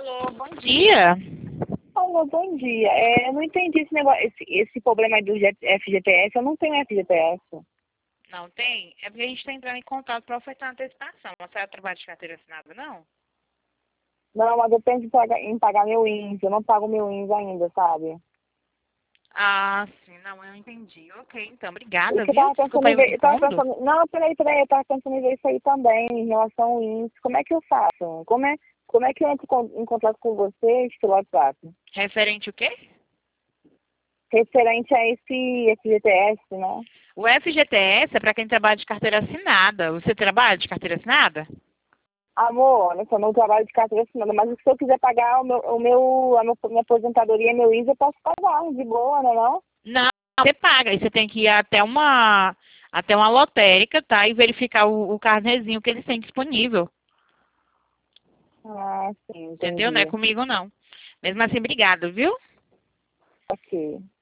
Alô, bom dia. Alô, bom dia. Eu não entendi esse negócio, esse problema aí do FGTS. Eu não tenho FGTS. Não tem? É porque a gente está entrando em contato para ofertar uma antecipação. Você é trabalho de carteira assinada, não? Não, mas eu penso em pagar meu INSS. Eu não pago meu INSS ainda, sabe? Ah, sim, não, eu entendi. Ok, então, Isso obrigada, que eu viu? tava pensando Desculpa em aí o ver. Eu tava incômodo. pensando. Não, peraí. Eu tava pensando em ver isso aí também, em relação ao INSS. Como é que eu faço? Como é que eu entro em contato com vocês pelo WhatsApp? Referente o quê? Referente a esse FGTS, né? O FGTS é para quem trabalha de carteira assinada. Você trabalha de carteira assinada? Amor, olha só, meu trabalho de carteira assinada, mas se eu quiser pagar minha aposentadoria, meu INSS, eu posso pagar, de boa, né não? Não, você paga. E você tem que ir até uma lotérica, tá? E verificar o carnezinho que eles têm disponível. Ah, sim, Entendeu? Não é entendi. comigo, não. Mesmo assim, obrigado, viu? Ok.